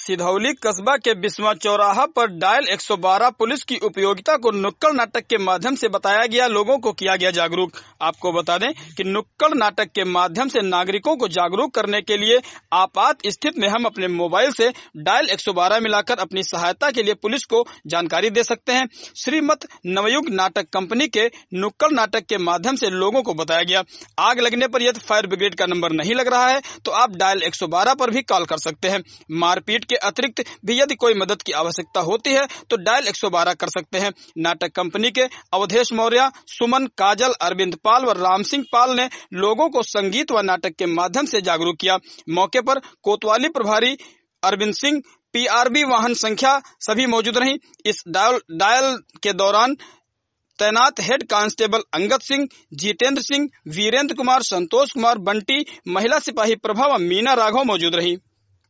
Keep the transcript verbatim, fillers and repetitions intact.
सिधौली कस्बा के बिस्वा चौराहा पर डायल एक सौ बारह पुलिस की उपयोगिता को नुक्कड़ नाटक के माध्यम से बताया गया, लोगों को किया गया जागरूक। आपको बता दें कि नुक्कड़ नाटक के माध्यम से नागरिकों को जागरूक करने के लिए आपात स्थिति में हम अपने मोबाइल से डायल एक सौ बारह मिलाकर अपनी सहायता के लिए पुलिस को जानकारी दे सकते हैं। श्रीमत नवयुग नाटक कंपनी के नुक्कड़ नाटक के माध्यम से लोगों को बताया गया, आग लगने पर यदि फायर ब्रिगेड का नंबर नहीं लग रहा है तो आप डायल एक सौ बारह पर भी कॉल कर सकते हैं। मारपीट के अतिरिक्त भी यदि कोई मदद की आवश्यकता होती है तो डायल एक सौ बारह कर सकते हैं। नाटक कंपनी के अवधेश मौर्य, सुमन, काजल, अरविंद पाल व राम सिंह पाल ने लोगों को संगीत व नाटक के माध्यम से जागरूक किया। मौके पर कोतवाली प्रभारी अरविंद सिंह, पीआरबी वाहन संख्या सभी मौजूद रही। इस डायल, डायल के दौरान तैनात हेड कांस्टेबल अंगद सिंह, जितेंद्र सिंह, वीरेंद्र कुमार, संतोष कुमार, बंटी, महिला सिपाही प्रभा व मीना राघव मौजूद रही।